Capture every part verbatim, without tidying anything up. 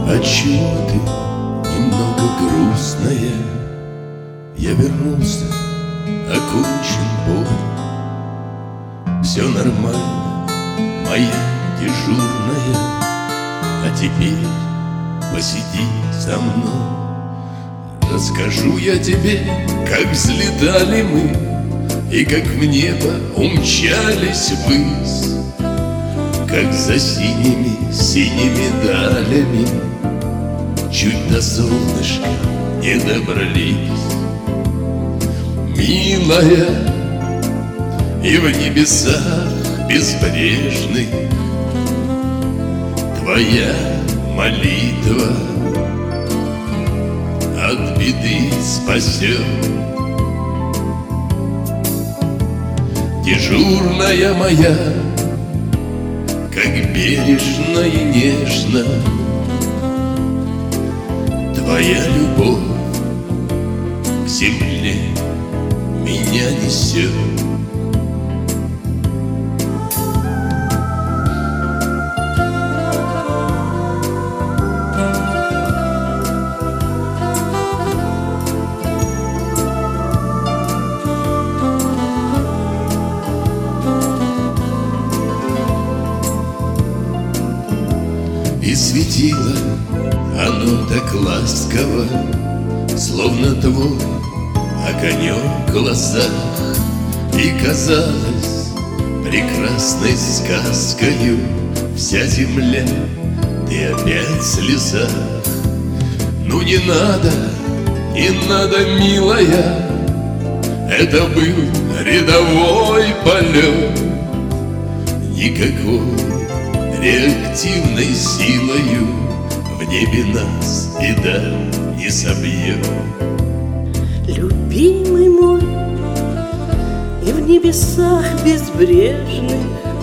А чего ты немного грустная? Я вернулся, окончен бой. Все нормально, моя дежурная. А теперь посиди со мной. Расскажу я тебе, как взлетали мы и как в небо умчались ввысь, как за синими, синими далями чуть до солнышка не добрались. Милая, и в небесах безбрежных твоя молитва от беды спасет. Дежурная моя, как бережно и нежно твоя любовь к земле меня несет. И светило оно так ласково, словно твой огонек в глазах. И казалось прекрасной сказкою вся земля, ты опять в слезах. Ну не надо, не надо, милая, это был рядовой полет. Никакой реактивной силою в небе нас беда не собьет. Любимый мой, и в небесах безбрежных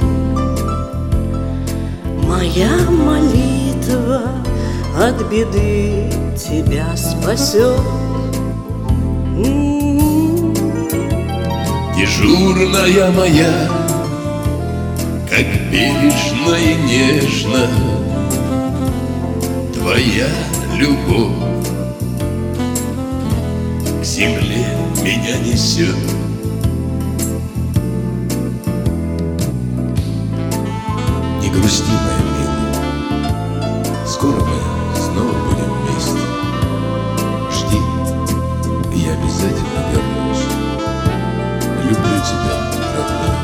моя молитва от беды тебя спасет. М-м-м. Дежурная моя, как бережно и нежно твоя любовь к земле меня несет. Не грусти, моя милая, скоро мы снова будем вместе. Жди, и я обязательно вернусь. Люблю тебя, родная.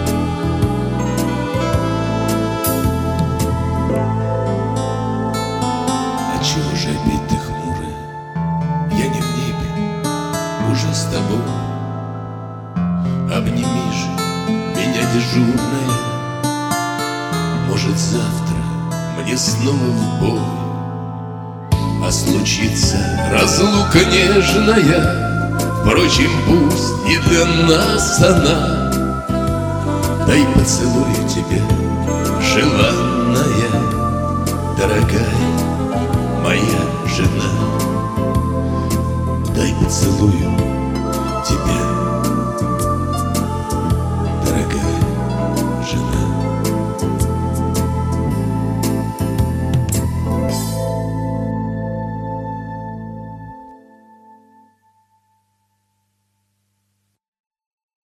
Чего же опять ты хмурая? Я не в небе, уже с тобой. Обними же меня, дежурная. Может, завтра мне снова в бой. А случится разлука нежная, впрочем, пусть не для нас она. Дай поцелую тебя, желанная.